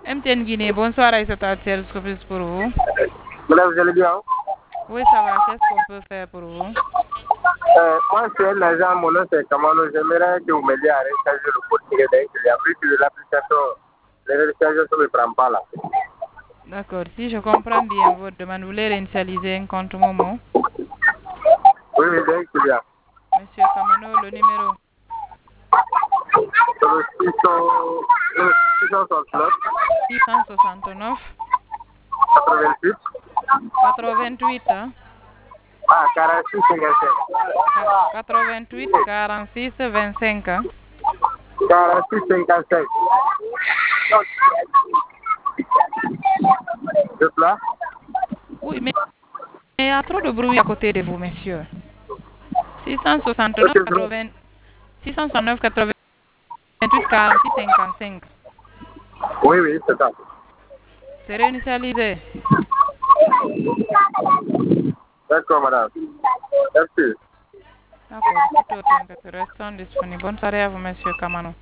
MTN Guinée, bonsoir Aïssata Thiel, ce que plus pour vous. Madame, vous allez bien? Oui, ça va, qu'est-ce qu'on peut faire pour vous? Moi, je suis un agent, mon nom c'est Kamano. J'aimerais que vous m'aidiez à recharger le code Tigre. Vu que l'application, les recharges ne me prennent pas là. D'accord, si je comprends bien votre demande, vous voulez réinitialiser un compte Momo? Oui, oui, bien qu'il y a. Monsieur Kamano, le numéro Le 669, 669 88, 88 hein? 46, 55. 88 46 25 hein? 46, 55. C'est là? Oui, mais il y a trop de bruit à côté de vous, monsieur. 669 80 669 88 46 55. Oui, oui, c'est ça. C'est réinitialisé. D'accord, madame. Merci. D'accord, tout autre restons disponible. Bonne soirée à vous, monsieur Kamano.